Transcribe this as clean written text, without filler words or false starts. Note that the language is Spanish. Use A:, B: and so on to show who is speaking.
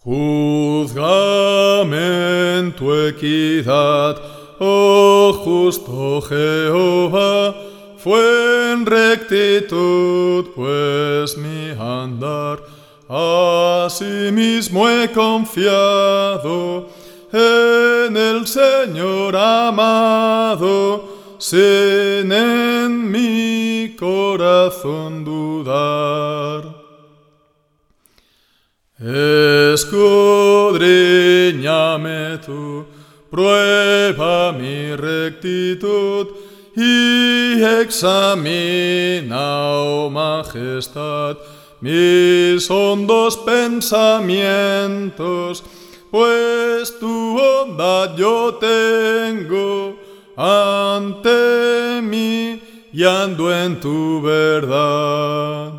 A: Júzgame en tu equidad, oh justo Jehová, fue en rectitud pues mi andar. Asimismo he confiado en el Señor amado, sin en mi corazón dudar. Escudriñame tú, prueba mi rectitud y examina, oh majestad, mis hondos pensamientos, pues tu bondad yo tengo ante mí y ando en tu verdad.